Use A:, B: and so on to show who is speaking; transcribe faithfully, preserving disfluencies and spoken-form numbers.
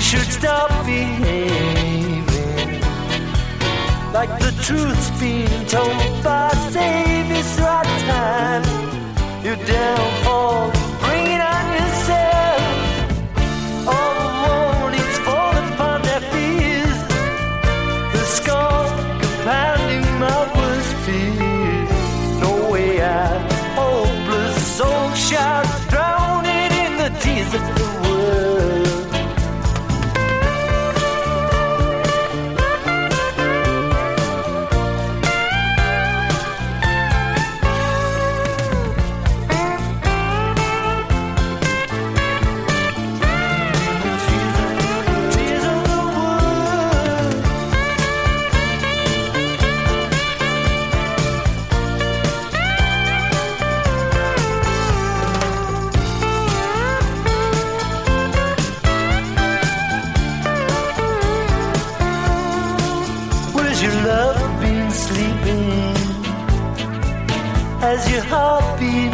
A: should stop behaving like the truth's being told by Dave. It's right time. Your downfall, bring it on yourself. All the warnings fall upon their fears. The scar compounding my worst fears. No way out, hopeless soul shout, drowning in the tears of the world. Has your heart beat